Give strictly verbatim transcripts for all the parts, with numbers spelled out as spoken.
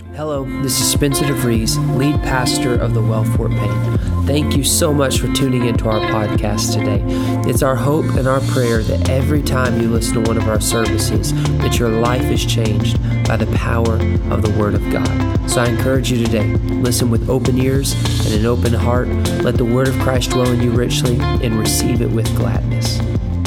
Hello, this is Spencer DeVries, lead pastor of the Well Fort Payne. Thank you so much for tuning into our podcast today. It's our hope and our prayer that every time you listen to one of our services, that your life is changed by the power of the Word of God. So I encourage you today, listen with open ears and an open heart. Let the Word of Christ dwell in you richly and receive it with gladness.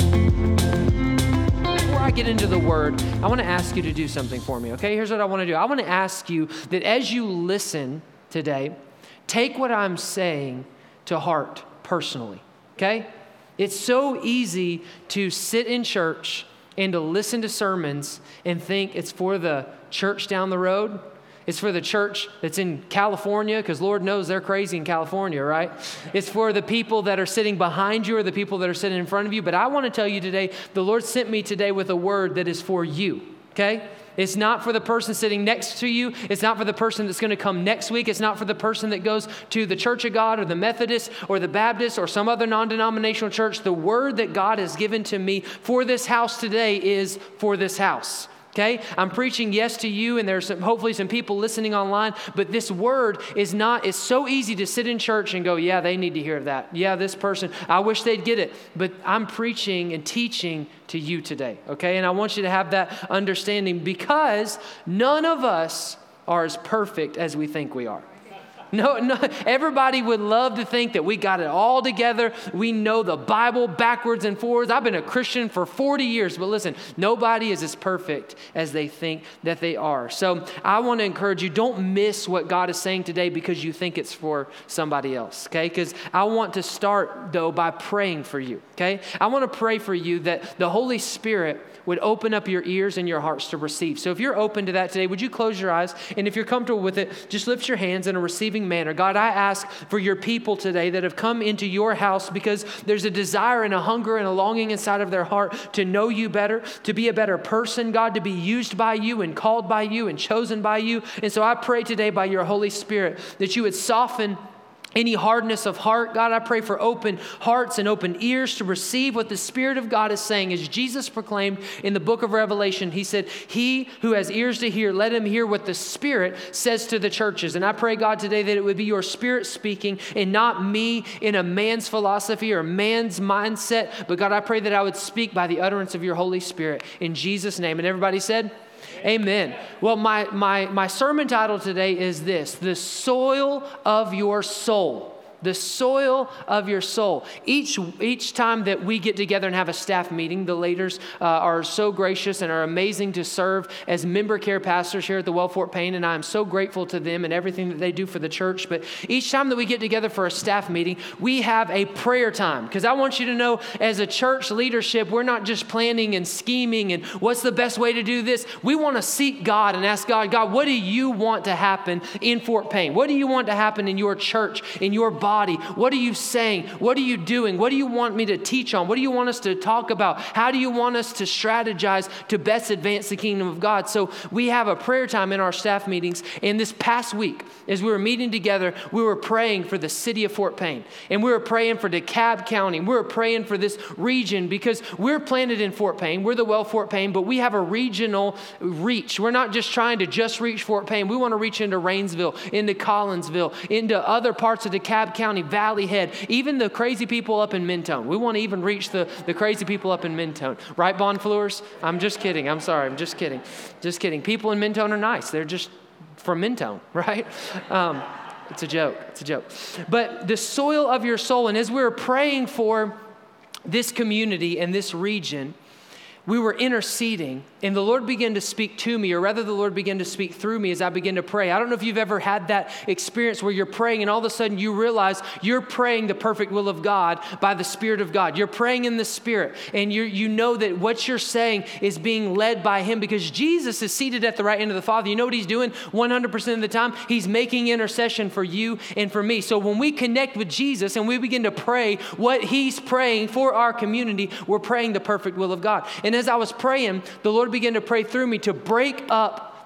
Get into the Word, I want to ask you to do something for me, okay? Here's what I want to do. I want to ask you that as you listen today, take what I'm saying to heart personally, okay? It's so easy to sit in church and to listen to sermons and think it's for the church down the road. It's for the church that's in California, because Lord knows they're crazy in California, right? It's for the people that are sitting behind you or the people that are sitting in front of you. But I want to tell you today, the Lord sent me today with a word that is for you, okay? It's not for the person sitting next to you. It's not for the person that's going to come next week. It's not for the person that goes to the Church of God or the Methodist or the Baptist or some other non-denominational church. The word that God has given to me for this house today is for this house. Okay, I'm preaching yes to you, and there's some, hopefully some people listening online, but this word is not, it's so easy to sit in church and go, yeah, they need to hear that. Yeah, this person, I wish they'd get it. But I'm preaching and teaching to you today, okay? And I want you to have that understanding because none of us are as perfect as we think we are. No, no, everybody would love to think that we got it all together. We know the Bible backwards and forwards. I've been a Christian for forty years, but listen, nobody is as perfect as they think that they are. So I want to encourage you, don't miss what God is saying today because you think it's for somebody else, okay? Because I want to start, though, by praying for you, okay? I want to pray for you that the Holy Spirit would open up your ears and your hearts to receive. So if you're open to that today, would you close your eyes? And if you're comfortable with it, just lift your hands in a receiving manner. God, I ask for your people today that have come into your house because there's a desire and a hunger and a longing inside of their heart to know you better, to be a better person, God, to be used by you and called by you and chosen by you. And so I pray today by your Holy Spirit that you would soften any hardness of heart. God, I pray for open hearts and open ears to receive what the Spirit of God is saying. As Jesus proclaimed in the book of Revelation, he said, he who has ears to hear, let him hear what the Spirit says to the churches. And I pray, God, today that it would be your Spirit speaking and not me in a man's philosophy or man's mindset. But God, I pray that I would speak by the utterance of your Holy Spirit in Jesus' name. And everybody said, amen. Well, my, my, my sermon title today is this, the soil of your soul. The soil of your soul. Each each time that we get together and have a staff meeting, the leaders uh, are so gracious and are amazing to serve as member care pastors here at the Well Fort Payne, and I am so grateful to them and everything that they do for the church. But each time that we get together for a staff meeting, we have a prayer time. Because I want you to know, as a church leadership, we're not just planning and scheming and what's the best way to do this. We want to seek God and ask God, God, what do you want to happen in Fort Payne? What do you want to happen in your church, in your body? What are you saying? What are you doing? What do you want me to teach on? What do you want us to talk about? How do you want us to strategize to best advance the kingdom of God? So we have a prayer time in our staff meetings. And this past week, as we were meeting together, we were praying for the city of Fort Payne. And we were praying for DeKalb County. We were praying for this region because we're planted in Fort Payne. We're the Well Fort Payne, but we have a regional reach. We're not just trying to just reach Fort Payne. We want to reach into Rainsville, into Collinsville, into other parts of DeKalb County, Valley Head, even the crazy people up in Mentone. We want to even reach the, the crazy people up in Mentone. Right, Bonfleurs? I'm just kidding. I'm sorry. I'm just kidding. Just kidding. People in Mentone are nice. They're just from Mentone, right? Um, it's a joke. It's a joke. But the soil of your soul, and as we were praying for this community and this region, we were interceding, and the Lord began to speak to me, or rather the Lord began to speak through me as I began to pray. I don't know if you've ever had that experience where you're praying and all of a sudden you realize you're praying the perfect will of God by the Spirit of God. You're praying in the Spirit, and you you know that what you're saying is being led by Him because Jesus is seated at the right hand of the Father. You know what He's doing one hundred percent of the time? He's making intercession for you and for me. So when we connect with Jesus and we begin to pray what He's praying for our community, we're praying the perfect will of God. And as I was praying, the Lord began to pray through me to break up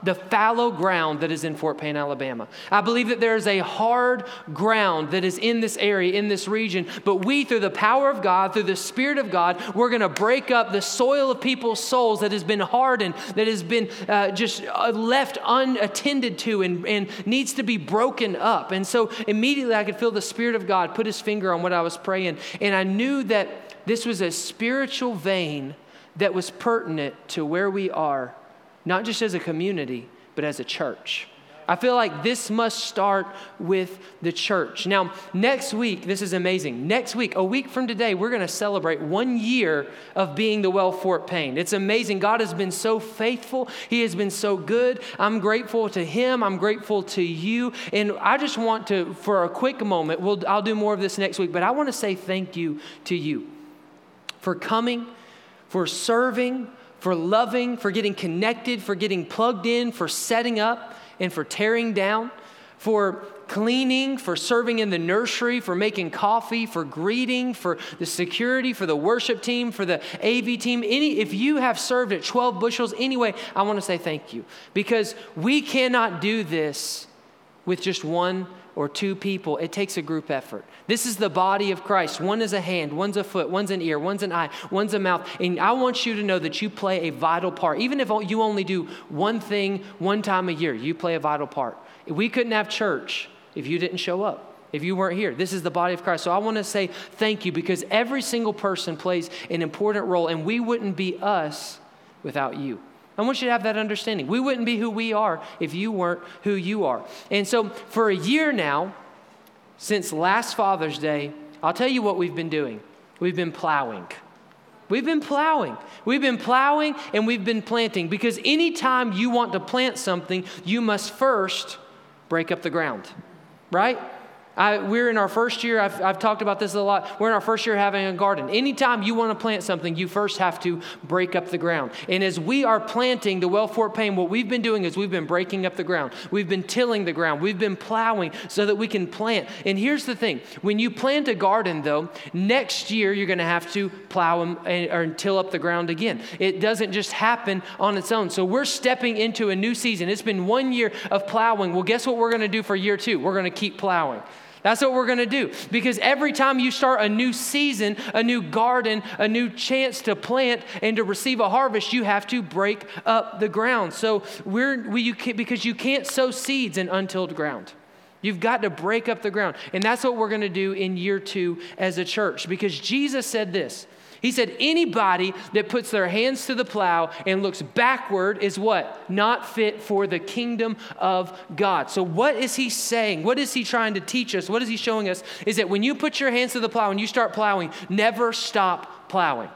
the fallow ground that is in Fort Payne, Alabama. I believe that there is a hard ground that is in this area, in this region, but we, through the power of God, through the Spirit of God, we're going to break up the soil of people's souls that has been hardened, that has been uh, just uh, left unattended to and, and needs to be broken up. And so immediately I could feel the Spirit of God put his finger on what I was praying, and I knew that this was a spiritual vein that was pertinent to where we are, not just as a community, but as a church. I feel like this must start with the church. Now, next week, this is amazing. Next week, a week from today, we're going to celebrate one year of being the Well Fort Payne. It's amazing. God has been so faithful. He has been so good. I'm grateful to him. I'm grateful to you. And I just want to, for a quick moment, we'll, I'll do more of this next week, but I want to say thank you to you for coming, for serving, for loving, for getting connected, for getting plugged in, for setting up and for tearing down, for cleaning, for serving in the nursery, for making coffee, for greeting, for the security, for the worship team, for the A V team. Any, if you have served at twelve bushels, anyway, I want to say thank you, because we cannot do this with just one or two people. It takes a group effort. This is the body of Christ. One is a hand, one's a foot, one's an ear, one's an eye, one's a mouth. And I want you to know that you play a vital part. Even if you only do one thing one time a year, you play a vital part. We couldn't have church if you didn't show up, if you weren't here. This is the body of Christ. So I want to say thank you, because every single person plays an important role, and we wouldn't be us without you. I want you to have that understanding. We wouldn't be who we are if you weren't who you are. And so for a year now, since last Father's Day, I'll tell you what we've been doing. We've been plowing. We've been plowing. We've been plowing and we've been planting, because anytime you want to plant something, you must first break up the ground, right? I, we're in our first year. I've, I've talked about this a lot. We're in our first year having a garden. Anytime you want to plant something, you first have to break up the ground. And as we are planting the Well Fort Payne, what we've been doing is we've been breaking up the ground. We've been tilling the ground. We've been plowing so that we can plant. And here's the thing. When you plant a garden, though, next year you're going to have to plow and, or till up the ground again. It doesn't just happen on its own. So we're stepping into a new season. It's been one year of plowing. Well, guess what we're going to do for year two? We're going to keep plowing. That's what we're going to do, because every time you start a new season, a new garden, a new chance to plant and to receive a harvest, you have to break up the ground. So we're we you can't, because you can't sow seeds in untilled ground. You've got to break up the ground. And that's what we're going to do in year two as a church, because Jesus said this. He said, anybody that puts their hands to the plow and looks backward is what? Not fit for the kingdom of God. So what is he saying? What is he trying to teach us? What is he showing us? Is that when you put your hands to the plow and you start plowing, never stop plowing.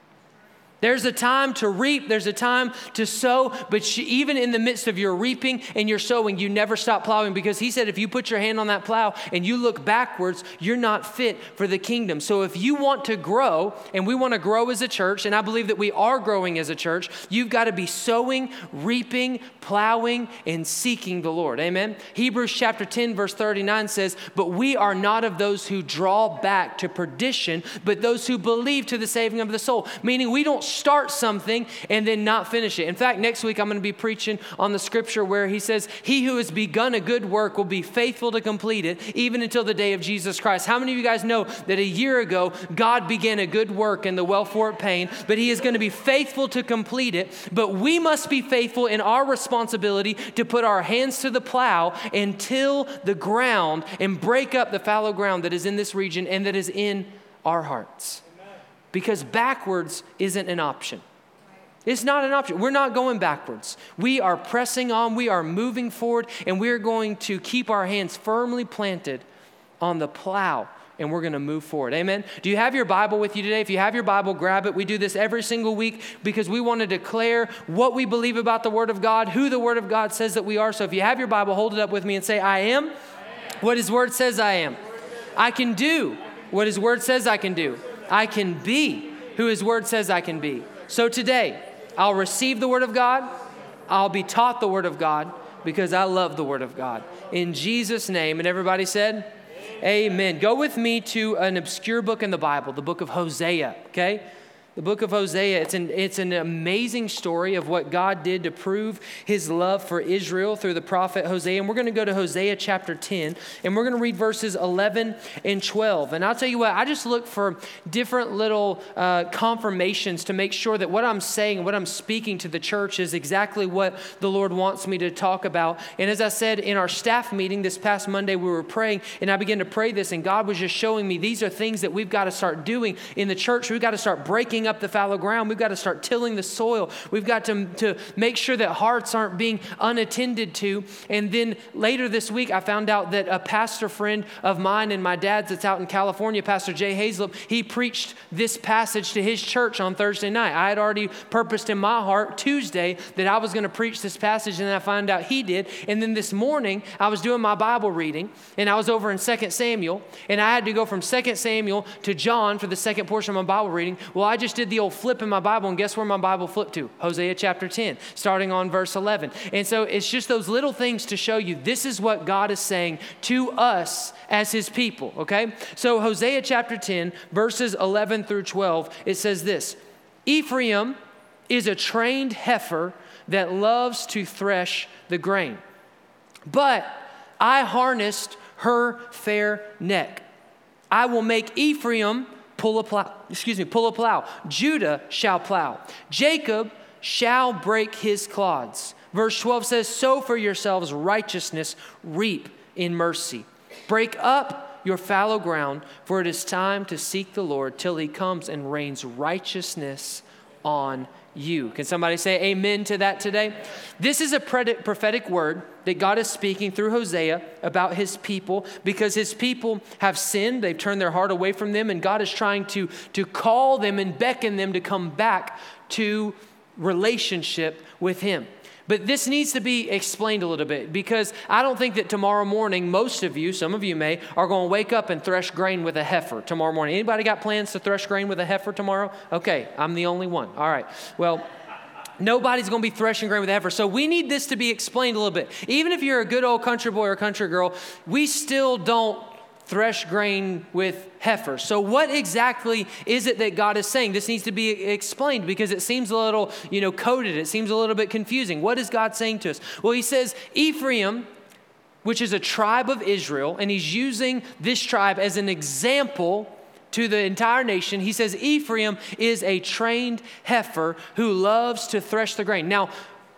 There's a time to reap. There's a time to sow. But she, even in the midst of your reaping and your sowing, you never stop plowing, because he said if you put your hand on that plow and you look backwards, you're not fit for the kingdom. So if you want to grow, and we want to grow as a church, and I believe that we are growing as a church, you've got to be sowing, reaping, plowing, and seeking the Lord. Amen? Hebrews chapter ten, verse thirty-nine says, but we are not of those who draw back to perdition, but those who believe to the saving of the soul. Meaning we don't start something and then not finish it. In fact, next week I'm going to be preaching on the scripture where he says, he who has begun a good work will be faithful to complete it, even until the day of Jesus Christ. How many of you guys know that a year ago, God began a good work in the Well Fort Payne, but he is going to be faithful to complete it. But we must be faithful in our responsibility to put our hands to the plow and till the ground and break up the fallow ground that is in this region and that is in our hearts. Because backwards isn't an option. It's not an option. We're not going backwards. We are pressing on. We are moving forward, and we are going to keep our hands firmly planted on the plow, and we're going to move forward. Amen? Do you have your Bible with you today? If you have your Bible, grab it. We do this every single week because we want to declare what we believe about the Word of God, who the Word of God says that we are. So if you have your Bible, hold it up with me and say, I am, I am. What His Word says I am. I can do what His Word says I can do. I can be who His Word says I can be. So today, I'll receive the Word of God. I'll be taught the Word of God because I love the Word of God. In Jesus' name. And everybody said, Amen. Amen. Go with me to an obscure book in the Bible, the book of Hosea, okay? The book of Hosea, it's an, it's an amazing story of what God did to prove his love for Israel through the prophet Hosea. And we're going to go to Hosea chapter ten, and we're going to read verses eleven and twelve. And I'll tell you what, I just look for different little uh, confirmations to make sure that what I'm saying, what I'm speaking to the church is exactly what the Lord wants me to talk about. And as I said in our staff meeting this past Monday, we were praying, and I began to pray this, and God was just showing me these are things that we've got to start doing in the church. We've got to start breaking up the fallow ground. We've got to start tilling the soil. We've got to, to make sure that hearts aren't being unattended to. And then later this week, I found out that a pastor friend of mine and my dad's that's out in California, Pastor Jay Hazlip, he preached this passage to his church on Thursday night. I had already purposed in my heart Tuesday that I was going to preach this passage, and then I found out he did. And then this morning, I was doing my Bible reading, and I was over in Second Samuel, and I had to go from Second Samuel to John for the second portion of my Bible reading. Well, I just did the old flip in my Bible, and guess where my Bible flipped to? Hosea chapter ten, starting on verse eleven. And so it's just those little things to show you this is what God is saying to us as his people, okay? So Hosea chapter ten, verses eleven through twelve, it says this: Ephraim is a trained heifer that loves to thresh the grain, but I harnessed her fair neck. I will make Ephraim pull a plow, excuse me, pull a plow. Judah shall plow. Jacob shall break his clods. Verse twelve says, sow for yourselves righteousness, reap in mercy. Break up your fallow ground, for it is time to seek the Lord till he comes and rains righteousness on you. Can somebody say amen to that today? This is a prophetic word that God is speaking through Hosea about his people, because his people have sinned. They've turned their heart away from them, and God is trying to, to call them and beckon them to come back to relationship with him. But this needs to be explained a little bit, because I don't think that tomorrow morning, most of you, some of you may, are going to wake up and thresh grain with a heifer tomorrow morning. Anybody got plans to thresh grain with a heifer tomorrow? Okay, I'm the only one. All right. Well, nobody's going to be threshing grain with a heifer. So we need this to be explained a little bit. Even if you're a good old country boy or country girl, we still don't thresh grain with heifers. So what exactly is it that God is saying? This needs to be explained, because it seems a little, you know, coded. It seems a little bit confusing. What is God saying to us? Well, he says Ephraim, which is a tribe of Israel, and he's using this tribe as an example to the entire nation. He says Ephraim is a trained heifer who loves to thresh the grain. Now,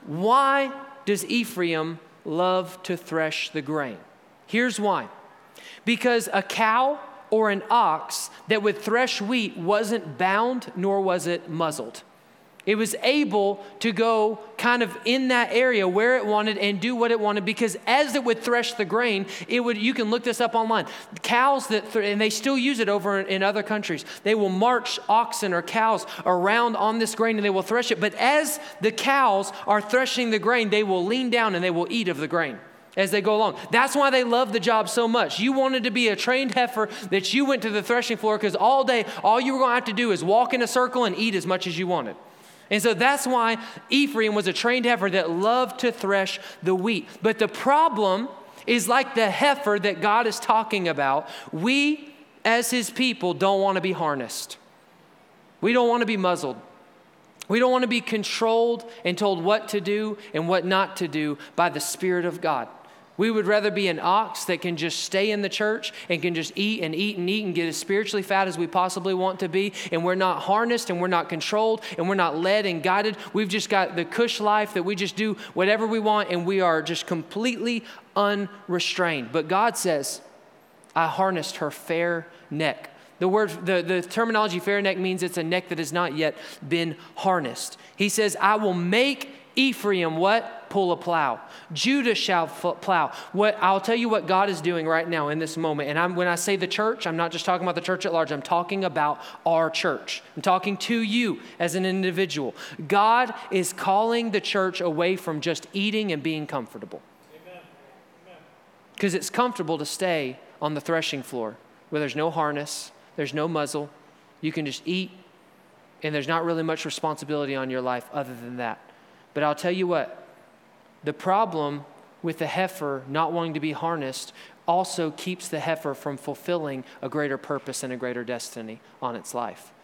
why does Ephraim love to thresh the grain? Here's why. Because a cow or an ox that would thresh wheat wasn't bound, nor was it muzzled. It was able to go kind of in that area where it wanted and do what it wanted, because as it would thresh the grain, it would, you can look this up online. Cows that, th- and they still use it over in, in other countries. They will march oxen or cows around on this grain and they will thresh it. But as the cows are threshing the grain, they will lean down and they will eat of the grain as they go along. That's why they love the job so much. You wanted to be a trained heifer, that you went to the threshing floor, because all day, all you were going to have to do is walk in a circle and eat as much as you wanted. And so that's why Ephraim was a trained heifer that loved to thresh the wheat. But the problem is, like the heifer that God is talking about, we as his people don't want to be harnessed. We don't want to be muzzled. We don't want to be controlled and told what to do and what not to do by the Spirit of God. We would rather be an ox that can just stay in the church and can just eat and eat and eat and get as spiritually fat as we possibly want to be. And we're not harnessed and we're not controlled and we're not led and guided. We've just got the cush life that we just do whatever we want, and we are just completely unrestrained. But God says, I harnessed her fair neck. The word, the, the terminology fair neck means it's a neck that has not yet been harnessed. He says, I will make Ephraim what? Pull a plow. Judah shall f- plow. What I'll tell you what God is doing right now in this moment. And I'm, when I say the church, I'm not just talking about the church at large. I'm talking about our church. I'm talking to you as an individual. God is calling the church away from just eating and being comfortable. Because it's comfortable to stay on the threshing floor where there's no harness, there's no muzzle. You can just eat, and there's not really much responsibility on your life other than that. But I'll tell you what, the problem with the heifer not wanting to be harnessed also keeps the heifer from fulfilling a greater purpose and a greater destiny on its life.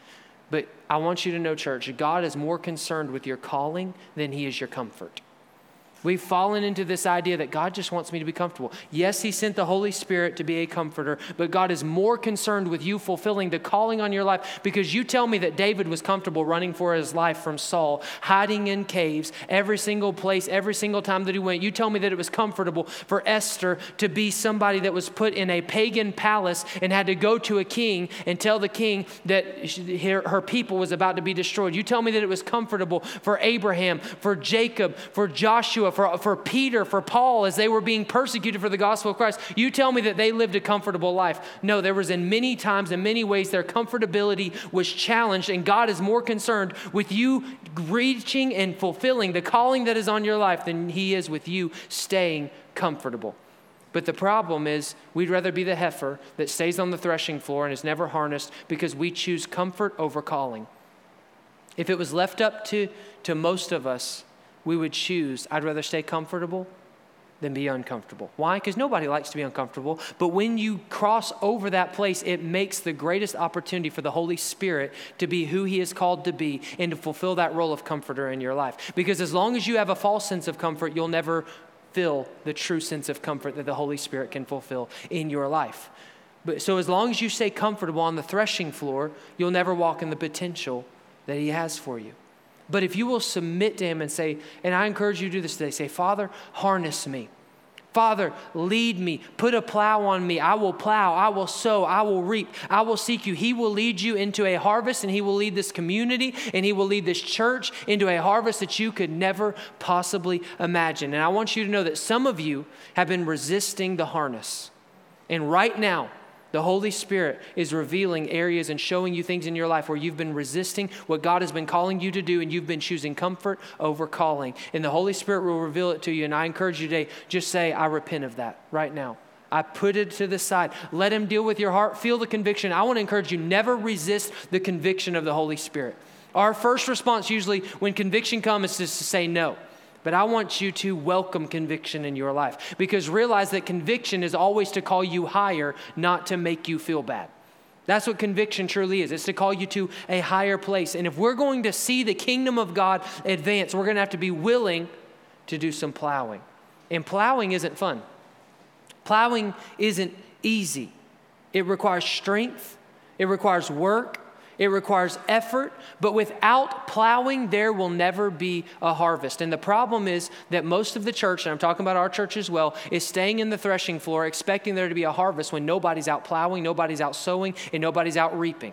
But I want you to know, church, God is more concerned with your calling than he is your comfort. We've fallen into this idea that God just wants me to be comfortable. Yes, he sent the Holy Spirit to be a comforter, but God is more concerned with you fulfilling the calling on your life, because you tell me that David was comfortable running for his life from Saul, hiding in caves, every single place, every single time that he went. You tell me that it was comfortable for Esther to be somebody that was put in a pagan palace and had to go to a king and tell the king that her, her people was about to be destroyed. You tell me that it was comfortable for Abraham, for Jacob, for Joshua, For, for Peter, for Paul, as they were being persecuted for the gospel of Christ. You tell me that they lived a comfortable life. No, there was in many times, in many ways, their comfortability was challenged, and God is more concerned with you reaching and fulfilling the calling that is on your life than he is with you staying comfortable. But the problem is we'd rather be the heifer that stays on the threshing floor and is never harnessed, because we choose comfort over calling. If it was left up to, to most of us, we would choose, I'd rather stay comfortable than be uncomfortable. Why? Because nobody likes to be uncomfortable. But when you cross over that place, it makes the greatest opportunity for the Holy Spirit to be who he is called to be and to fulfill that role of comforter in your life. Because as long as you have a false sense of comfort, you'll never feel the true sense of comfort that the Holy Spirit can fulfill in your life. But so as long as you stay comfortable on the threshing floor, you'll never walk in the potential that he has for you. But if you will submit to him and say, and I encourage you to do this today, say, Father, harness me. Father, lead me. Put a plow on me. I will plow. I will sow. I will reap. I will seek you. He will lead you into a harvest, and he will lead this community, and he will lead this church into a harvest that you could never possibly imagine. And I want you to know that some of you have been resisting the harness. And right now, the Holy Spirit is revealing areas and showing you things in your life where you've been resisting what God has been calling you to do, and you've been choosing comfort over calling. And the Holy Spirit will reveal it to you. And I encourage you today, just say, I repent of that right now. I put it to the side. Let him deal with your heart. Feel the conviction. I want to encourage you, never resist the conviction of the Holy Spirit. Our first response usually when conviction comes is just to say no. But I want you to welcome conviction in your life, because realize that conviction is always to call you higher, not to make you feel bad. That's what conviction truly is. It's to call you to a higher place. And if we're going to see the kingdom of God advance, we're going to have to be willing to do some plowing. And plowing isn't fun. Plowing isn't easy. It requires strength. It requires work. It requires effort, but without plowing, there will never be a harvest. And the problem is that most of the church, and I'm talking about our church as well, is staying in the threshing floor expecting there to be a harvest when nobody's out plowing, nobody's out sowing, and nobody's out reaping.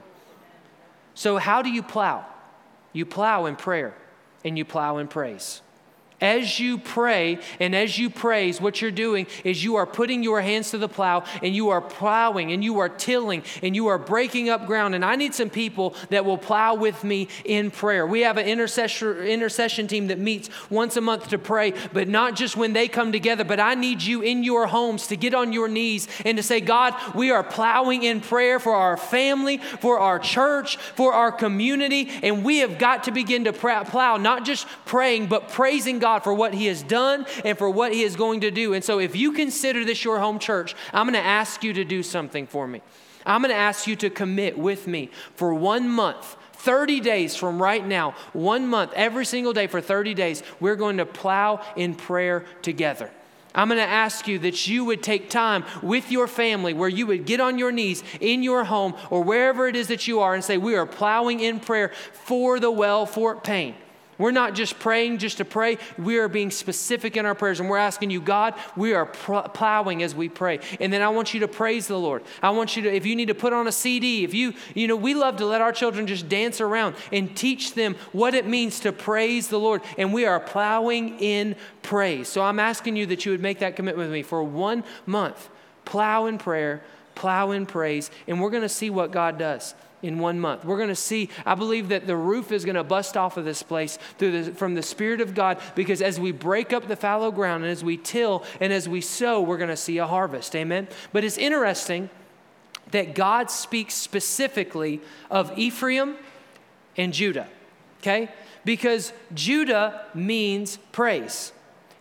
So how do you plow? You plow in prayer, and you plow in praise. As you pray and as you praise, what you're doing is you are putting your hands to the plow, and you are plowing and you are tilling and you are breaking up ground. And I need some people that will plow with me in prayer. We have an intercession, intercession team that meets once a month to pray, but not just when they come together, but I need you in your homes to get on your knees and to say, God, we are plowing in prayer for our family, for our church, for our community, and we have got to begin to plow, not just praying, but praising God for what he has done and for what he is going to do. And so if you consider this your home church, I'm going to ask you to do something for me. I'm going to ask you to commit with me for one month, thirty days from right now, one month, every single day for thirty days, we're going to plow in prayer together. I'm going to ask you that you would take time with your family where you would get on your knees in your home or wherever it is that you are and say, we are plowing in prayer for the well Fort Payne. We're not just praying just to pray. We are being specific in our prayers, and we're asking you, God, we are plowing as we pray. And then I want you to praise the Lord. I want you to, if you need to put on a C D, if you, you know, we love to let our children just dance around and teach them what it means to praise the Lord. And we are plowing in praise. So I'm asking you that you would make that commitment with me for one month. Plow in prayer, plow in praise, and we're going to see what God does. In one month, we're going to see, I believe that the roof is going to bust off of this place through the, from the Spirit of God, because as we break up the fallow ground and as we till and as we sow, we're going to see a harvest. Amen. But it's interesting that God speaks specifically of Ephraim and Judah. Okay. Because Judah means praise.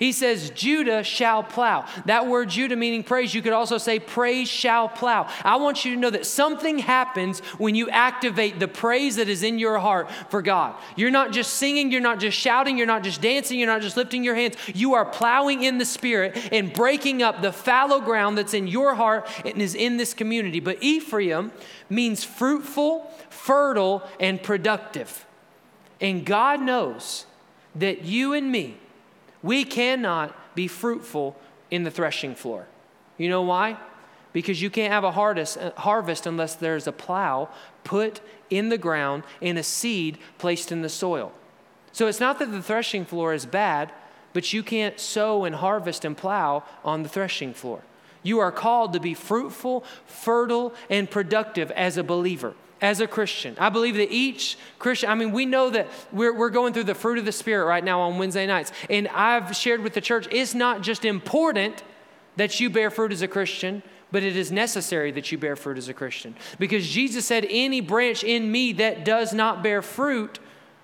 He says, Judah shall plow. That word Judah meaning praise, you could also say praise shall plow. I want you to know that something happens when you activate the praise that is in your heart for God. You're not just singing, you're not just shouting, you're not just dancing, you're not just lifting your hands. You are plowing in the Spirit and breaking up the fallow ground that's in your heart and is in this community. But Ephraim means fruitful, fertile, and productive. And God knows that you and me, we cannot be fruitful in the threshing floor. You know why? Because you can't have a harvest, harvest unless there's a plow put in the ground and a seed placed in the soil. So it's not that the threshing floor is bad, but you can't sow and harvest and plow on the threshing floor. You are called to be fruitful, fertile, and productive as a believer. As a Christian, I believe that each Christian, I mean, we know that we're, we're going through the fruit of the Spirit right now on Wednesday nights. And I've shared with the church, it's not just important that you bear fruit as a Christian, but it is necessary that you bear fruit as a Christian. Because Jesus said, any branch in me that does not bear fruit,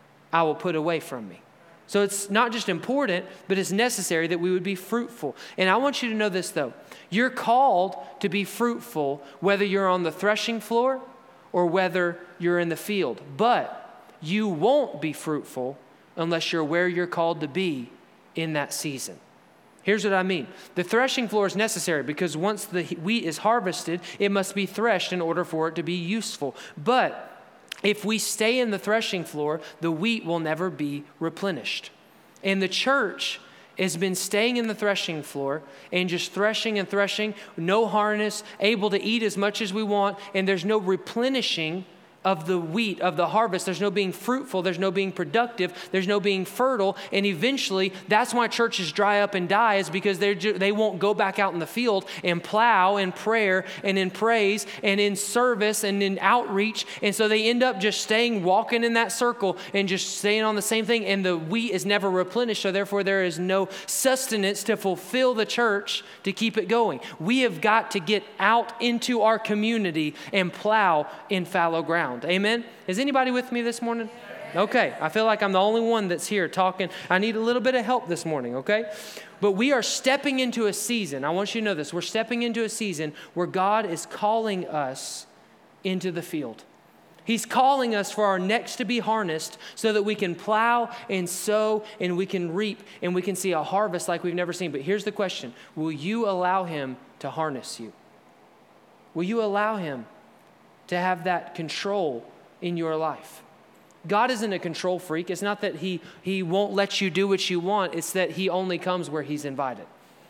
I will put away from me. So it's not just important, but it's necessary that we would be fruitful. And I want you to know this though. You're called to be fruitful, whether you're on the threshing floor or whether you're in the field. But you won't be fruitful unless you're where you're called to be in that season. Here's what I mean. The threshing floor is necessary because once the wheat is harvested, it must be threshed in order for it to be useful. But if we stay in the threshing floor, the wheat will never be replenished. And the church has been staying in the threshing floor and just threshing and threshing, no harness, able to eat as much as we want, and there's no replenishing of the wheat, of the harvest. There's no being fruitful. There's no being productive. There's no being fertile. And eventually, that's why churches dry up and die, is because they they won't go back out in the field and plow in prayer and in praise and in service and in outreach. And so they end up just staying, walking in that circle and just staying on the same thing. And the wheat is never replenished. So therefore, there is no sustenance to fulfill the church to keep it going. We have got to get out into our community and plow in fallow ground. Amen? Is anybody with me this morning? Okay, I feel like I'm the only one that's here talking. I need a little bit of help this morning, okay? But we are stepping into a season. I want you to know this. We're stepping into a season where God is calling us into the field. He's calling us for our necks to be harnessed so that we can plow and sow and we can reap and we can see a harvest like we've never seen. But here's the question. Will you allow him to harness you? Will you allow him to have that control in your life? God isn't a control freak. It's not that he, he won't let you do what you want. It's that he only comes where he's invited,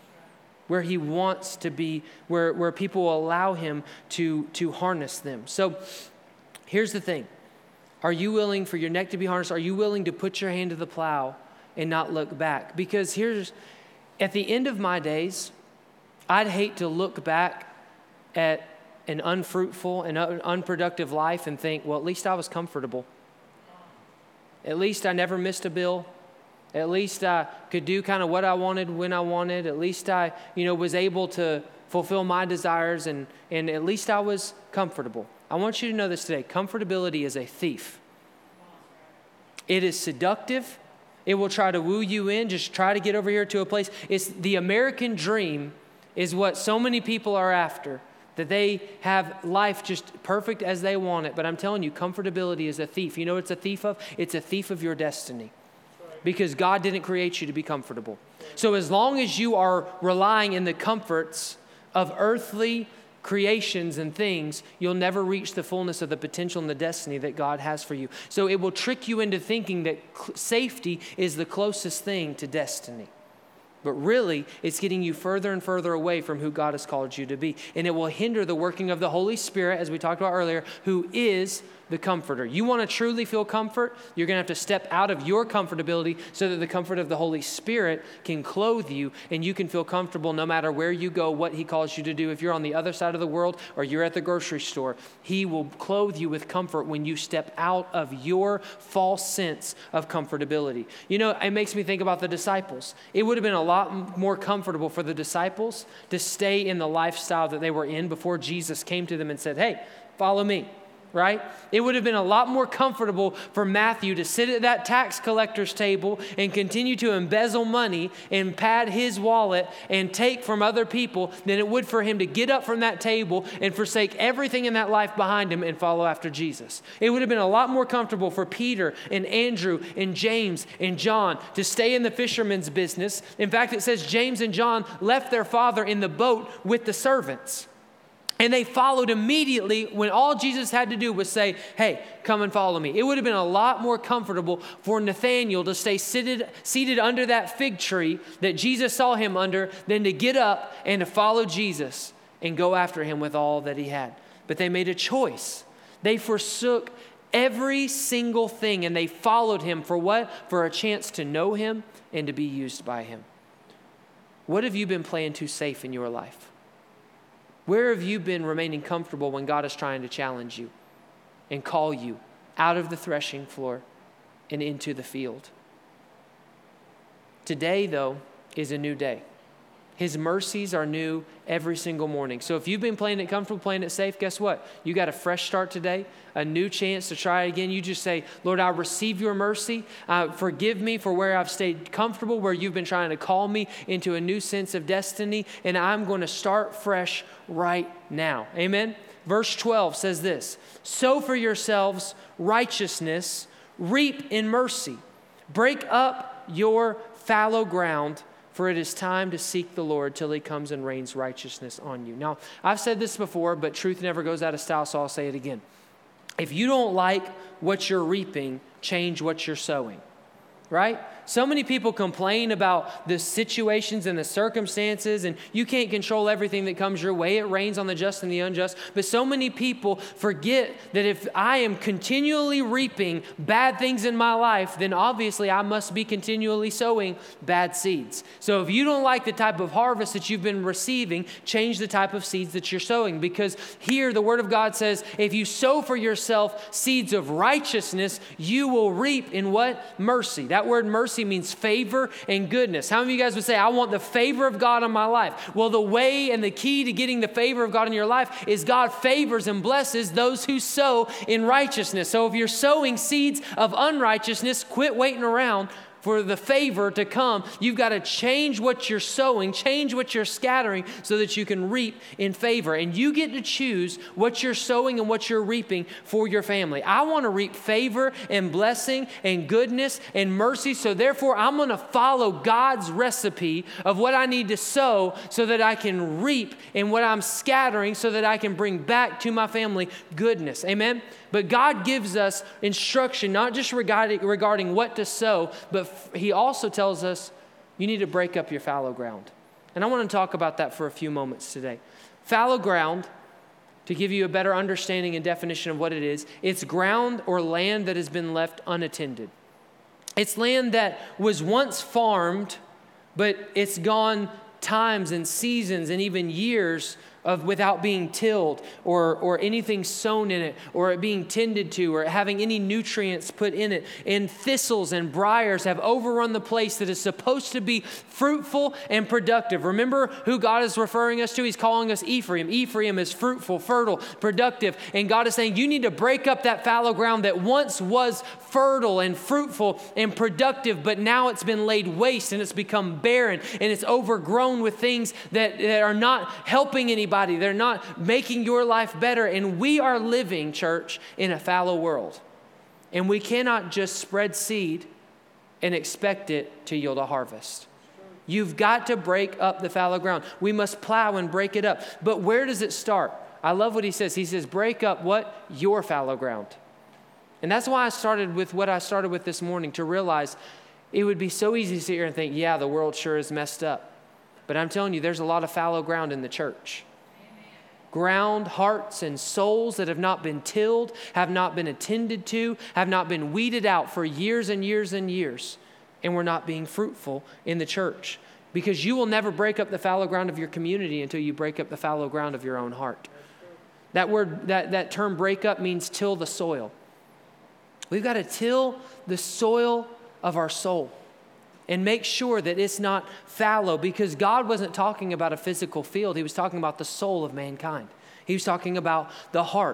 where he wants to be, where, where people will allow him to, to harness them. So here's the thing. Are you willing for your neck to be harnessed? Are you willing to put your hand to the plow and not look back? Because here's, at the end of my days, I'd hate to look back at an unfruitful and unproductive life and think, well, at least I was comfortable. At least I never missed a bill. At least I could do kind of what I wanted when I wanted. At least I, you know, was able to fulfill my desires, and, and at least I was comfortable. I want you to know this today. Comfortability is a thief. It is seductive. It will try to woo you in. Just try to get over here to a place. It's the American dream is what so many people are after. That they have life just perfect as they want it. But I'm telling you, comfortability is a thief. You know what it's a thief of? It's a thief of your destiny. Because God didn't create you to be comfortable. So as long as you are relying in the comforts of earthly creations and things, you'll never reach the fullness of the potential and the destiny that God has for you. So it will trick you into thinking that safety is the closest thing to destiny. But really, it's getting you further and further away from who God has called you to be. And it will hinder the working of the Holy Spirit, as we talked about earlier, who is the comforter. You want to truly feel comfort? You're going to have to step out of your comfortability so that the comfort of the Holy Spirit can clothe you and you can feel comfortable no matter where you go, what he calls you to do. If you're on the other side of the world or you're at the grocery store, he will clothe you with comfort when you step out of your false sense of comfortability. You know, it makes me think about the disciples. It would have been a lot more comfortable for the disciples to stay in the lifestyle that they were in before Jesus came to them and said, hey, follow me. right? It would have been a lot more comfortable for Matthew to sit at that tax collector's table and continue to embezzle money and pad his wallet and take from other people than it would for him to get up from that table and forsake everything in that life behind him and follow after Jesus. It would have been a lot more comfortable for Peter and Andrew and James and John to stay in the fisherman's business. In fact, it says James and John left their father in the boat with the servants. And they followed immediately when all Jesus had to do was say, hey, come and follow me. It would have been a lot more comfortable for Nathanael to stay seated, seated under that fig tree that Jesus saw him under than to get up and to follow Jesus and go after him with all that he had. But they made a choice. They forsook every single thing and they followed him for what? For a chance to know him and to be used by him. What have you been playing too safe in your life? Where have you been remaining comfortable when God is trying to challenge you and call you out of the threshing floor and into the field? Today, though, is a new day. His mercies are new every single morning. So if you've been playing it comfortable, playing it safe, guess what? You got a fresh start today, a new chance to try again. You just say, Lord, I receive your mercy. Uh, forgive me for where I've stayed comfortable, where you've been trying to call me into a new sense of destiny, and I'm going to start fresh right now. Amen? Verse twelve says this, sow for yourselves righteousness, reap in mercy. Break up your fallow ground, for it is time to seek the Lord till he comes and rains righteousness on you. Now, I've said this before, but truth never goes out of style, so I'll say it again. If you don't like what you're reaping, change what you're sowing, right? So many people complain about the situations and the circumstances, and you can't control everything that comes your way. It rains on the just and the unjust. But so many people forget that if I am continually reaping bad things in my life, then obviously I must be continually sowing bad seeds. So if you don't like the type of harvest that you've been receiving, change the type of seeds that you're sowing. Because here the Word of God says, if you sow for yourself seeds of righteousness, you will reap in what? Mercy. That word mercy means favor and goodness. How many of you guys would say, I want the favor of God on my life? Well, the way and the key to getting the favor of God in your life is God favors and blesses those who sow in righteousness. So if you're sowing seeds of unrighteousness, quit waiting around for the favor to come. You've got to change what you're sowing, change what you're scattering so that you can reap in favor. And you get to choose what you're sowing and what you're reaping for your family. I want to reap favor and blessing and goodness and mercy. So therefore, I'm going to follow God's recipe of what I need to sow so that I can reap in what I'm scattering so that I can bring back to my family goodness. Amen? But God gives us instruction, not just regarding, regarding what to sow, but f- he also tells us you need to break up your fallow ground. And I want to talk about that for a few moments today. Fallow ground, to give you a better understanding and definition of what it is, it's ground or land that has been left unattended. It's land that was once farmed, but it's gone times and seasons and even years of without being tilled or, or anything sown in it or it being tended to or having any nutrients put in it. And thistles and briars have overrun the place that is supposed to be fruitful and productive. Remember who God is referring us to? He's calling us Ephraim. Ephraim is fruitful, fertile, productive. And God is saying you need to break up that fallow ground that once was fertile and fruitful and productive, but now it's been laid waste and it's become barren and it's overgrown with things that, that are not helping anybody. They're not making your life better. And we are living, church, in a fallow world. And we cannot just spread seed and expect it to yield a harvest. You've got to break up the fallow ground. We must plow and break it up. But where does it start? I love what he says. He says, break up what? Your fallow ground. And that's why I started with what I started with this morning, to realize it would be so easy to sit here and think, yeah, the world sure is messed up. But I'm telling you, there's a lot of fallow ground in the church. Ground, hearts, and souls that have not been tilled, have not been attended to, have not been weeded out for years and years and years. And we're not being fruitful in the church. Because you will never break up the fallow ground of your community until you break up the fallow ground of your own heart. That word, that, that term break up means till the soil. We've got to till the soil of our soul and make sure that it's not fallow, because God wasn't talking about a physical field. He was talking about the soul of mankind. He was talking about the heart.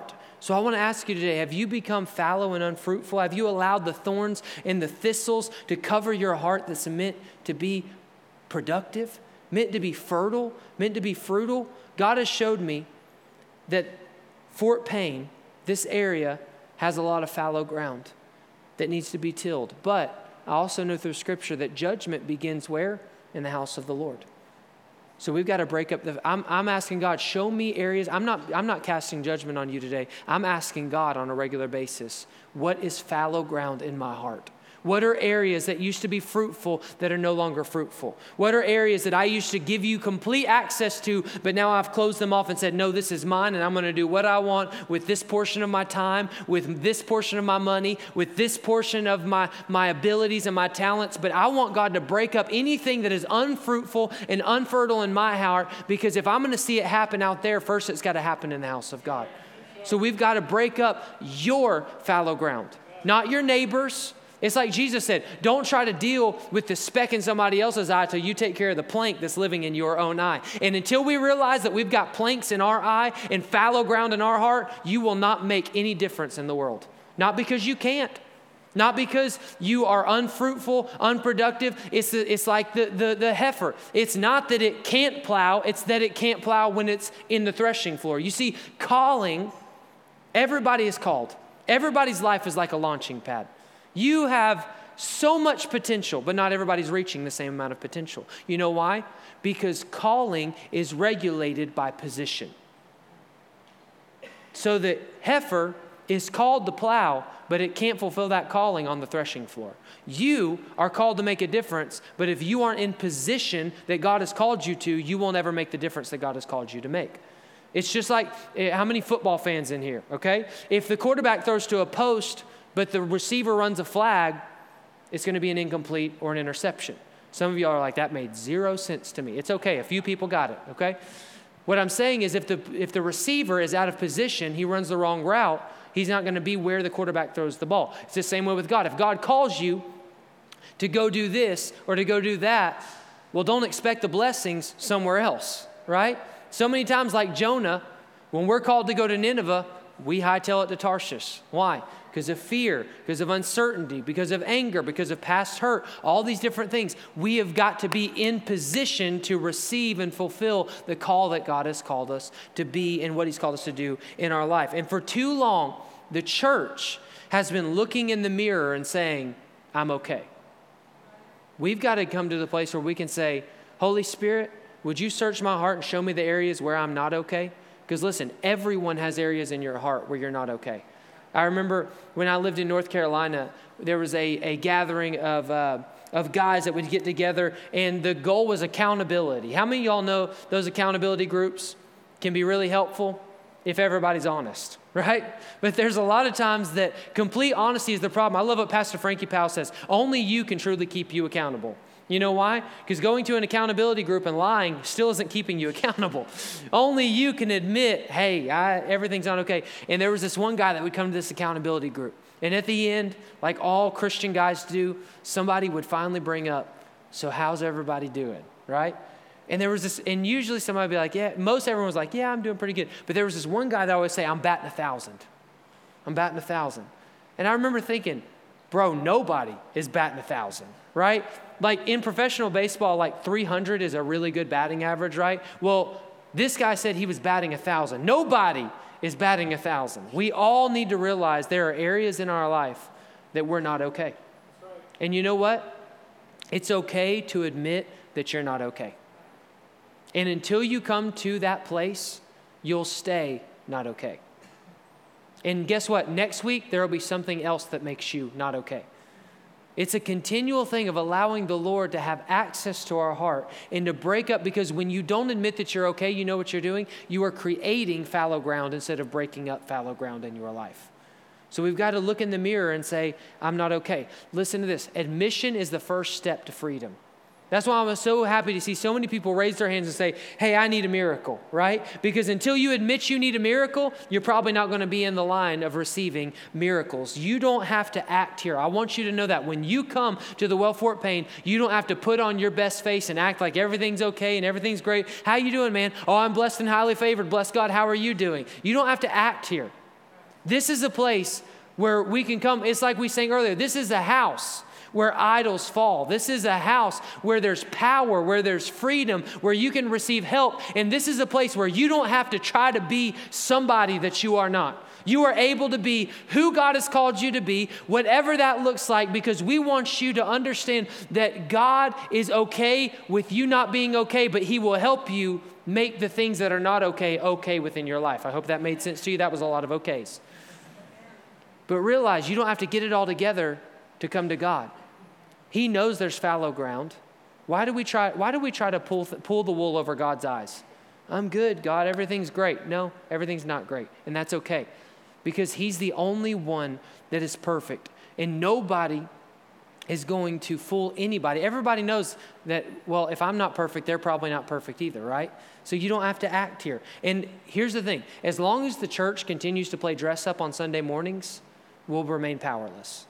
So I want to ask you today, have you become fallow and unfruitful? Have you allowed the thorns and the thistles to cover your heart that's meant to be productive, meant to be fertile, meant to be fruitful? God has showed me that Fort Payne, this area, has a lot of fallow ground that needs to be tilled. But I also know through Scripture that judgment begins where? In the house of the Lord. So we've got to break up the, I'm, I'm asking God, show me areas. I'm not, I'm not casting judgment on you today. I'm asking God on a regular basis, what is fallow ground in my heart? What are areas that used to be fruitful that are no longer fruitful? What are areas that I used to give you complete access to, but now I've closed them off and said, no, this is mine, and I'm going to do what I want with this portion of my time, with this portion of my money, with this portion of my, my abilities and my talents. But I want God to break up anything that is unfruitful and unfertile in my heart, because if I'm going to see it happen out there, first it's got to happen in the house of God. So we've got to break up your fallow ground, not your neighbor's. It's like Jesus said, don't try to deal with the speck in somebody else's eye till you take care of the plank that's living in your own eye. And until we realize that we've got planks in our eye and fallow ground in our heart, you will not make any difference in the world. Not because you can't. Not because you are unfruitful, unproductive. It's, the, it's like the, the, the heifer. It's not that it can't plow. It's that it can't plow when it's in the threshing floor. You see, calling, everybody is called. Everybody's life is like a launching pad. You have so much potential, but not everybody's reaching the same amount of potential. You know why? Because calling is regulated by position. So the heifer is called to plow, but it can't fulfill that calling on the threshing floor. You are called to make a difference, but if you aren't in position that God has called you to, you will never make the difference that God has called you to make. It's just like, how many football fans in here, okay? If the quarterback throws to a post, but the receiver runs a flag, it's going to be an incomplete or an interception. Some of y'all are like, that made zero sense to me. It's okay. A few people got it, okay? What I'm saying is if the if the receiver is out of position, he runs the wrong route, he's not going to be where the quarterback throws the ball. It's the same way with God. If God calls you to go do this or to go do that, well, don't expect the blessings somewhere else, right? So many times like Jonah, when we're called to go to Nineveh, we hightail it to Tarshish. Why? Because of fear, because of uncertainty, because of anger, because of past hurt, all these different things. We have got to be in position to receive and fulfill the call that God has called us to be and what He's called us to do in our life. And for too long, the church has been looking in the mirror and saying, I'm okay. We've got to come to the place where we can say, Holy Spirit, would you search my heart and show me the areas where I'm not okay? Because listen, everyone has areas in your heart where you're not okay. I remember when I lived in North Carolina, there was a, a gathering of uh, of guys that would get together, and the goal was accountability. How many of y'all know those accountability groups can be really helpful if everybody's honest, right? But there's a lot of times that complete honesty is the problem. I love what Pastor Frankie Powell says. Only you can truly keep you accountable. You know why? Because going to an accountability group and lying still isn't keeping you accountable. Only you can admit, hey, I, everything's not okay. And there was this one guy that would come to this accountability group. And at the end, like all Christian guys do, somebody would finally bring up, so how's everybody doing, right? And there was this, and usually somebody would be like, yeah, most everyone was like, yeah, I'm doing pretty good. But there was this one guy that always say, I'm batting a thousand. I'm batting a thousand. And I remember thinking, bro, nobody is batting a thousand, right? Like in professional baseball, like three hundred is a really good batting average, right? Well, this guy said he was batting a thousand. Nobody is batting a thousand. We all need to realize there are areas in our life that we're not okay. And you know what? It's okay to admit that you're not okay. And until you come to that place, you'll stay not okay. And guess what? Next week, there will be something else that makes you not okay. It's a continual thing of allowing the Lord to have access to our heart and to break up, because when you don't admit that you're okay, you know what you're doing? You are creating fallow ground instead of breaking up fallow ground in your life. So we've got to look in the mirror and say, I'm not okay. Listen to this. Admission is the first step to freedom. That's why I'm so happy to see so many people raise their hands and say, hey, I need a miracle, right? Because until you admit you need a miracle, you're probably not going to be in the line of receiving miracles. You don't have to act here. I want you to know that when you come to the Well Fort Payne, you don't have to put on your best face and act like everything's okay and everything's great. How you doing, man? Oh, I'm blessed and highly favored. Bless God. How are you doing? You don't have to act here. This is a place where we can come. It's like we sang earlier. This is a house where idols fall. This is a house where there's power, where there's freedom, where you can receive help. And this is a place where you don't have to try to be somebody that you are not. You are able to be who God has called you to be, whatever that looks like, because we want you to understand that God is okay with you not being okay, but he will help you make the things that are not okay, okay within your life. I hope that made sense to you. That was a lot of okays. But realize you don't have to get it all together to come to God. He knows there's fallow ground. Why do we try, why do we try to pull, pull the wool over God's eyes? I'm good, God, everything's great. No, everything's not great, and that's okay. Because he's the only one that is perfect. And nobody is going to fool anybody. Everybody knows that, well, if I'm not perfect, they're probably not perfect either, right? So you don't have to act here. And here's the thing. As long as the church continues to play dress up on Sunday mornings, we'll remain powerless.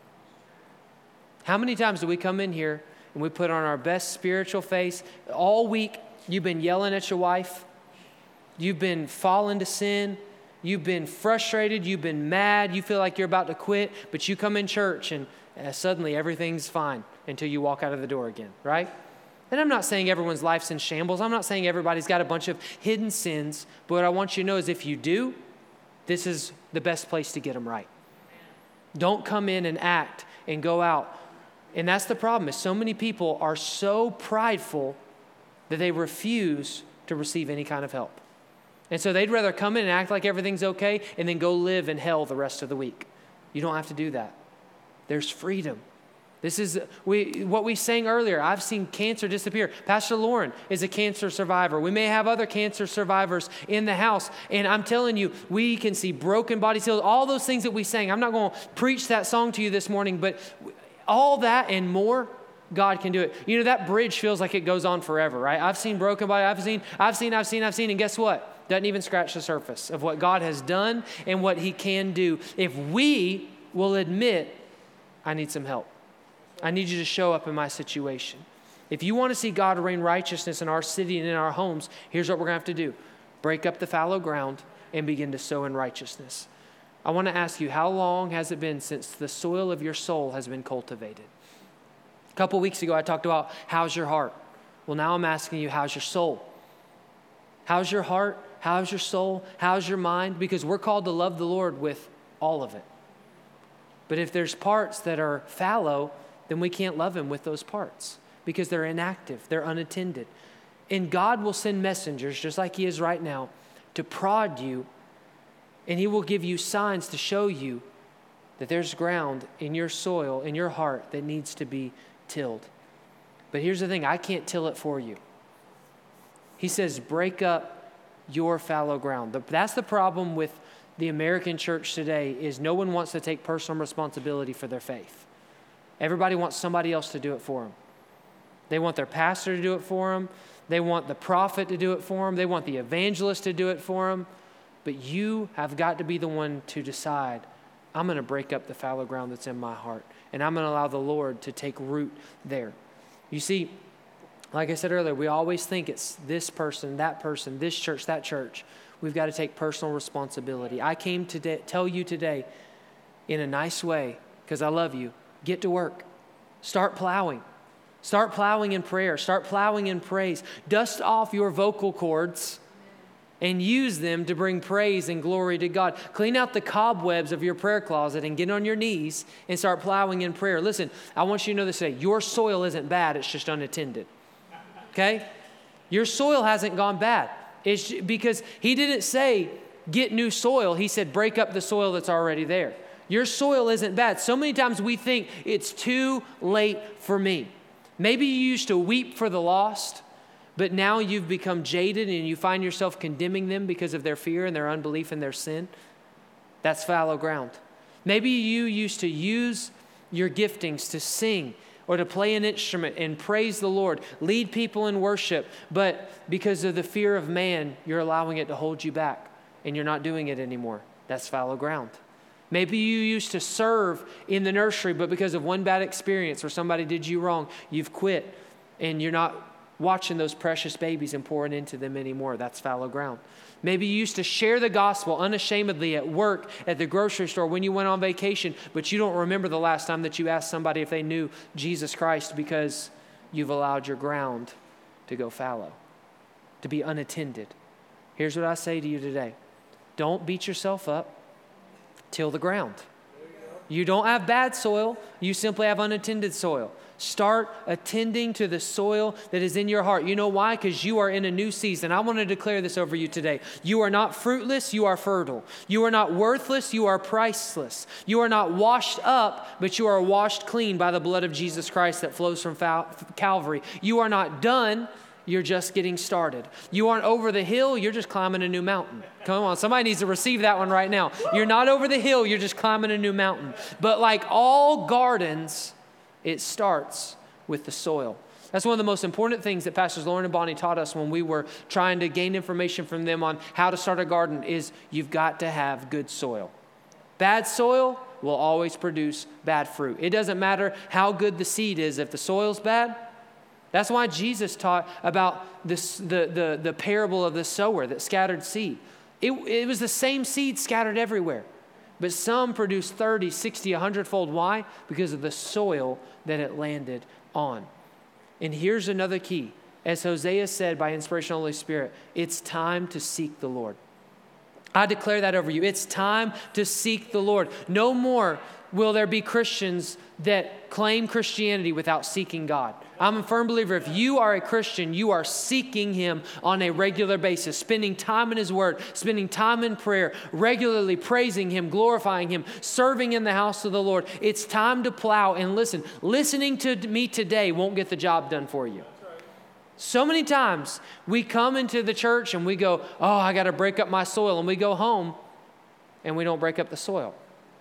How many times do we come in here and we put on our best spiritual face? All week, you've been yelling at your wife. You've been falling to sin. You've been frustrated. You've been mad. You feel like you're about to quit, but you come in church and uh, suddenly everything's fine until you walk out of the door again, right? And I'm not saying everyone's life's in shambles. I'm not saying everybody's got a bunch of hidden sins. But what I want you to know is if you do, this is the best place to get them right. Don't come in and act and go out. And that's the problem, is so many people are so prideful that they refuse to receive any kind of help. And so they'd rather come in and act like everything's okay and then go live in hell the rest of the week. You don't have to do that. There's freedom. This is we what we sang earlier. I've seen cancer disappear. Pastor Lauren is a cancer survivor. We may have other cancer survivors in the house. And I'm telling you, we can see broken bodies healed. All those things that we sang. I'm not going to preach that song to you this morning, but all that and more, God can do it. You know, that bridge feels like it goes on forever, right? I've seen broken bodies. I've seen, I've seen, I've seen, I've seen. And guess what? Doesn't even scratch the surface of what God has done and what he can do. If we will admit, I need some help. I need you to show up in my situation. If you want to see God rain righteousness in our city and in our homes, here's what we're going to have to do. Break up the fallow ground and begin to sow in righteousness. I want to ask you, how long has it been since the soil of your soul has been cultivated? A couple weeks ago, I talked about how's your heart? Well, now I'm asking you, how's your soul? How's your heart? How's your soul? How's your mind? Because we're called to love the Lord with all of it. But if there's parts that are fallow, then we can't love him with those parts because they're inactive, they're unattended. And God will send messengers, just like he is right now, to prod you, and he will give you signs to show you that there's ground in your soil, in your heart, that needs to be tilled. But here's the thing, I can't till it for you. He says, break up your fallow ground. That's the problem with the American church today, is no one wants to take personal responsibility for their faith. Everybody wants somebody else to do it for them. They want their pastor to do it for them. They want the prophet to do it for them. They want the evangelist to do it for them. But you have got to be the one to decide, I'm going to break up the fallow ground that's in my heart, and I'm going to allow the Lord to take root there. You see, like I said earlier, we always think it's this person, that person, this church, that church. We've got to take personal responsibility. I came to tell you today in a nice way, because I love you, get to work. Start plowing. Start plowing in prayer. Start plowing in praise. Dust off your vocal cords and use them to bring praise and glory to God. Clean out the cobwebs of your prayer closet and get on your knees and start plowing in prayer. Listen, I want you to know this today. Your soil isn't bad. It's just unattended. Okay? Your soil hasn't gone bad. It's because he didn't say, get new soil. He said, break up the soil that's already there. Your soil isn't bad. So many times we think it's too late for me. Maybe you used to weep for the lost, but now you've become jaded and you find yourself condemning them because of their fear and their unbelief and their sin. That's fallow ground. Maybe you used to use your giftings to sing or to play an instrument and praise the Lord, lead people in worship, but because of the fear of man, you're allowing it to hold you back and you're not doing it anymore. That's fallow ground. Maybe you used to serve in the nursery, but because of one bad experience or somebody did you wrong, you've quit and you're not watching those precious babies and pouring into them anymore. That's fallow ground. Maybe you used to share the gospel unashamedly at work, at the grocery store, when you went on vacation, but you don't remember the last time that you asked somebody if they knew Jesus Christ because you've allowed your ground to go fallow, to be unattended. Here's what I say to you today. Don't beat yourself up. Till the ground. You don't have bad soil. You simply have unattended soil. Start attending to the soil that is in your heart. You know why? Because you are in a new season. I want to declare this over you today. You are not fruitless, you are fertile. You are not worthless, you are priceless. You are not washed up, but you are washed clean by the blood of Jesus Christ that flows from Calvary. You are not done. You're just getting started. You aren't over the hill, you're just climbing a new mountain. Come on, somebody needs to receive that one right now. You're not over the hill, you're just climbing a new mountain. But like all gardens, it starts with the soil. That's one of the most important things that Pastors Lauren and Bonnie taught us when we were trying to gain information from them on how to start a garden is you've got to have good soil. Bad soil will always produce bad fruit. It doesn't matter how good the seed is. If the soil's bad, that's why Jesus taught about this, the, the, the parable of the sower that scattered seed. It, it was the same seed scattered everywhere. But some produced thirty, sixty, one hundred fold. Why? Because of the soil that it landed on. And here's another key. As Hosea said by inspiration of the Holy Spirit, it's time to seek the Lord. I declare that over you. It's time to seek the Lord. No more will there be Christians that claim Christianity without seeking God. I'm a firm believer if you are a Christian, you are seeking Him on a regular basis, spending time in His Word, spending time in prayer, regularly praising Him, glorifying Him, serving in the house of the Lord. It's time to plow and listen. Listening to me today won't get the job done for you. So many times we come into the church and we go, oh, I got to break up my soil. And we go home and we don't break up the soil.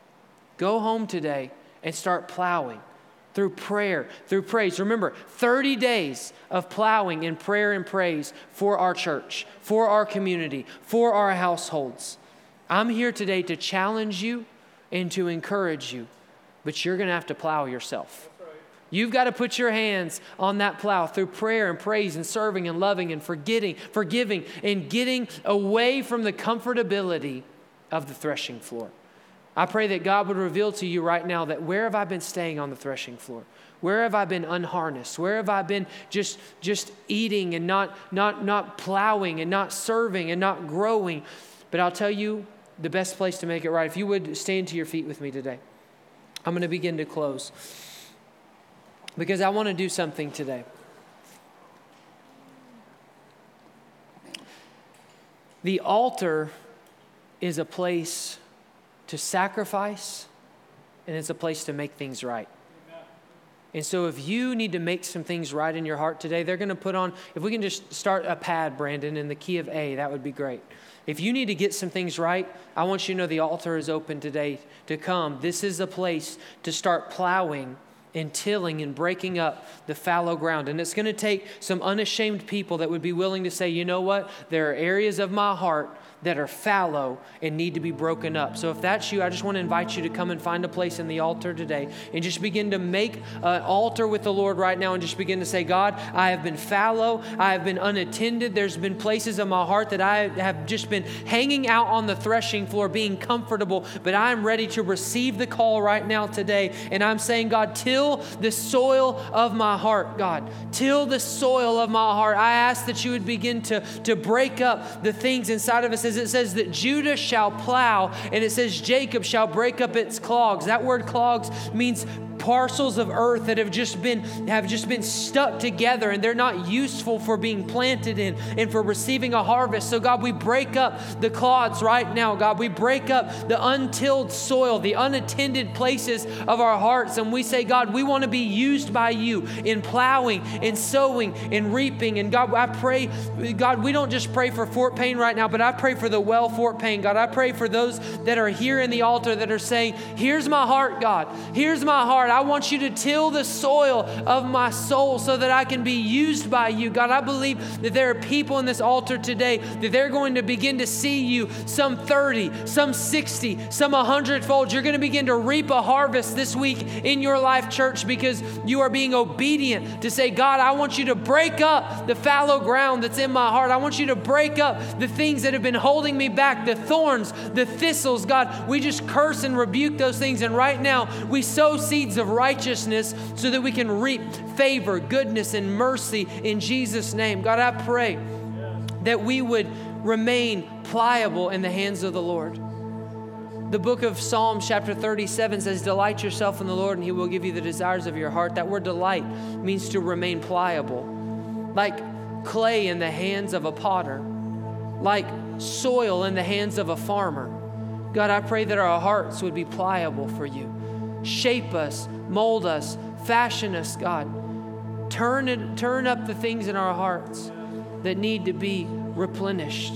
Go home today and start plowing through prayer, through praise. Remember, thirty days of plowing in prayer and praise for our church, for our community, for our households. I'm here today to challenge you and to encourage you, but you're going to have to plow yourself. You've got to put your hands on that plow through prayer and praise and serving and loving and forgetting, forgiving and getting away from the comfortability of the threshing floor. I pray that God would reveal to you right now that where have I been staying on the threshing floor? Where have I been unharnessed? Where have I been just, just eating and not, not, not plowing and not serving and not growing? But I'll tell you the best place to make it right. If you would stand to your feet with me today. I'm going to begin to close because I want to do something today. The altar is a place to sacrifice, and it's a place to make things right. Amen. And so if you need to make some things right in your heart today, they're going to put on, if we can just start a pad, Brandon, in the key of A, that would be great. If you need to get some things right, I want you to know the altar is open today to come. This is a place to start plowing and tilling and breaking up the fallow ground. And it's going to take some unashamed people that would be willing to say, you know what? There are areas of my heart that are fallow and need to be broken up. So if that's you, I just want to invite you to come and find a place in the altar today and just begin to make an altar with the Lord right now and just begin to say, God, I have been fallow. I have been unattended. There's been places in my heart that I have just been hanging out on the threshing floor, being comfortable, but I'm ready to receive the call right now today. And I'm saying, God, till the soil of my heart, God, till the soil of my heart. I ask that you would begin to, to break up the things inside of us. It says that Judah shall plow, and it says Jacob shall break up its clogs. That word clogs means parcels of earth that have just been have just been stuck together, and they're not useful for being planted in and for receiving a harvest. So God, we break up the clods right now. God, we break up the untilled soil, the unattended places of our hearts, and we say, God, we want to be used by you in plowing and sowing and reaping. And God, I pray, God, we don't just pray for Fort Payne right now, but I pray for the well Fort Payne. God, I pray for those that are here in the altar that are saying, here's my heart, God. Here's my heart. I want you to till the soil of my soul so that I can be used by you. God, I believe that there are people in this altar today that they're going to begin to see you, some thirty, some sixty, some a hundredfold. You're going to begin to reap a harvest this week in your life, church, because you are being obedient to say, God, I want you to break up the fallow ground that's in my heart. I want you to break up the things that have been holding me back, the thorns, the thistles. God, we just curse and rebuke those things. And right now, we sow seeds of righteousness so that we can reap favor, goodness, and mercy in Jesus' name. God, I pray that we would remain pliable in the hands of the Lord. The book of Psalms chapter thirty-seven says, delight yourself in the Lord and he will give you the desires of your heart. That word delight means to remain pliable, like clay in the hands of a potter, like soil in the hands of a farmer. God, I pray that our hearts would be pliable for you. Shape us, mold us, fashion us, God. Turn it, turn up the things in our hearts that need to be replenished.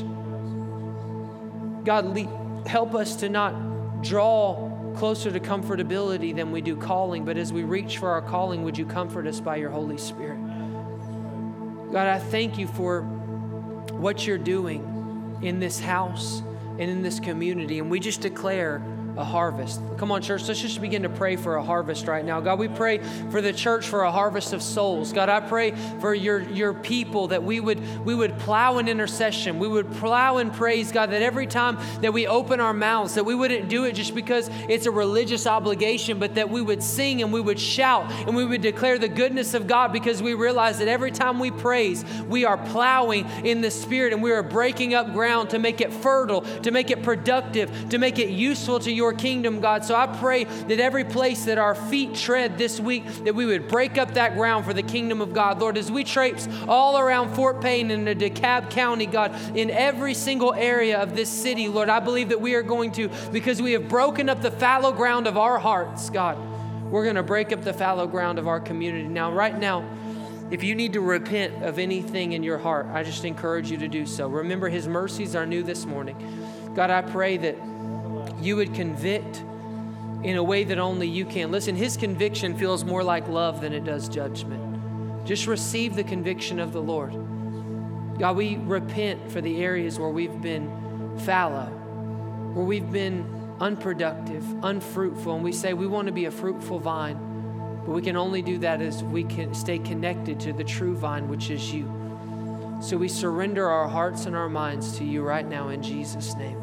God, lead, help us to not draw closer to comfortability than we do calling, but as we reach for our calling, would you comfort us by your Holy Spirit? God, I thank you for what you're doing in this house and in this community, and we just declare a harvest. Come on, church, let's just begin to pray for a harvest right now. God, we pray for the church for a harvest of souls. God, I pray for your, your people that we would, we would plow in intercession. We would plow in praise, God, that every time that we open our mouths, that we wouldn't do it just because it's a religious obligation, but that we would sing and we would shout and we would declare the goodness of God, because we realize that every time we praise, we are plowing in the Spirit and we are breaking up ground to make it fertile, to make it productive, to make it useful to your kingdom, God. So I pray that every place that our feet tread this week, that we would break up that ground for the kingdom of God. Lord, as we traipse all around Fort Payne and the DeKalb County, God, in every single area of this city, Lord, I believe that we are going to, because we have broken up the fallow ground of our hearts, God, we're going to break up the fallow ground of our community. Now, right now, if you need to repent of anything in your heart, I just encourage you to do so. Remember, his mercies are new this morning. God, I pray that you would convict in a way that only you can. Listen, his conviction feels more like love than it does judgment. Just receive the conviction of the Lord. God, we repent for the areas where we've been fallow, where we've been unproductive, unfruitful, and we say we want to be a fruitful vine, but we can only do that as we can stay connected to the true vine, which is you. So we surrender our hearts and our minds to you right now in Jesus' name.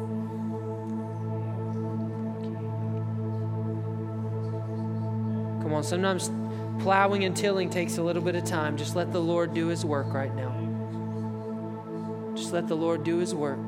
Come on, sometimes plowing and tilling takes a little bit of time. Just let the Lord do his work right now. Just let the Lord do his work.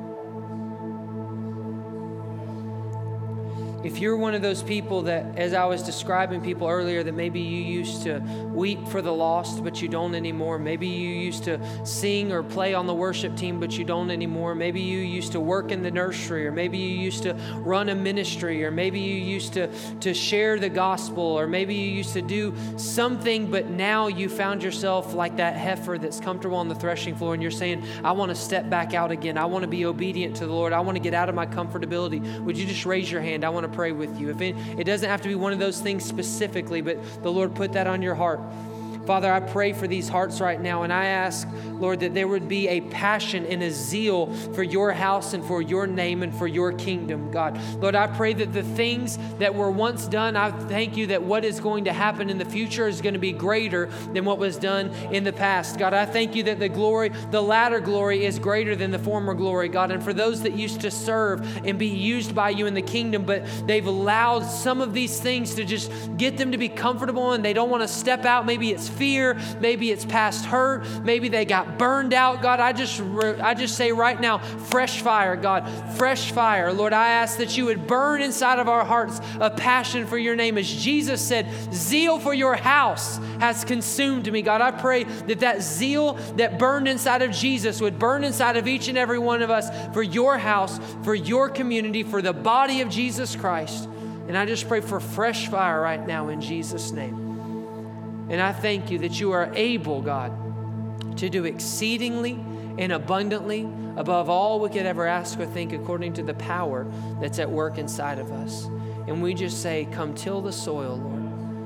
If you're one of those people that, as I was describing people earlier, that maybe you used to weep for the lost, but you don't anymore. Maybe you used to sing or play on the worship team, but you don't anymore. Maybe you used to work in the nursery, or maybe you used to run a ministry, or maybe you used to, to share the gospel, or maybe you used to do something, but now you found yourself like that heifer that's comfortable on the threshing floor, and you're saying, I want to step back out again. I want to be obedient to the Lord. I want to get out of my comfortability. Would you just raise your hand? I want to pray with you. If it, it doesn't have to be one of those things specifically, but the Lord put that on your heart. Father, I pray for these hearts right now, and I ask, Lord, that there would be a passion and a zeal for your house and for your name and for your kingdom, God. Lord, I pray that the things that were once done, I thank you that what is going to happen in the future is going to be greater than what was done in the past. God, I thank you that the glory, the latter glory is greater than the former glory, God. And for those that used to serve and be used by you in the kingdom, but they've allowed some of these things to just get them to be comfortable and they don't want to step out. Maybe it's fear, maybe it's past hurt, maybe they got burned out. God, I just I just say right now, fresh fire, God, fresh fire. Lord, I ask that you would burn inside of our hearts a passion for your name. As Jesus said, zeal for your house has consumed me. God, I pray that that zeal that burned inside of Jesus would burn inside of each and every one of us for your house, for your community, for the body of Jesus Christ. And I just pray for fresh fire right now in Jesus' name. And I thank you that you are able, God, to do exceedingly and abundantly above all we could ever ask or think, according to the power that's at work inside of us. And we just say, come till the soil, Lord.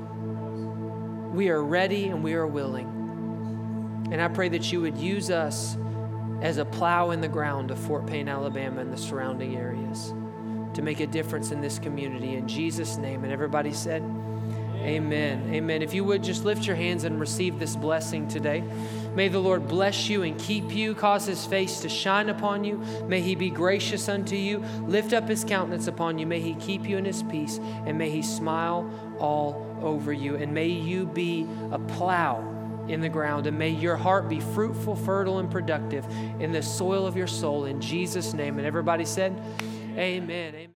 We are ready and we are willing. And I pray that you would use us as a plow in the ground of Fort Payne, Alabama and the surrounding areas to make a difference in this community. In Jesus' name. And everybody said, amen. Amen. If you would just lift your hands and receive this blessing today. May the Lord bless you and keep you, cause his face to shine upon you. May he be gracious unto you, lift up his countenance upon you. May he keep you in his peace, and may he smile all over you. And may you be a plow in the ground, and may your heart be fruitful, fertile, and productive in the soil of your soul, in Jesus' name. And everybody said, amen. Amen.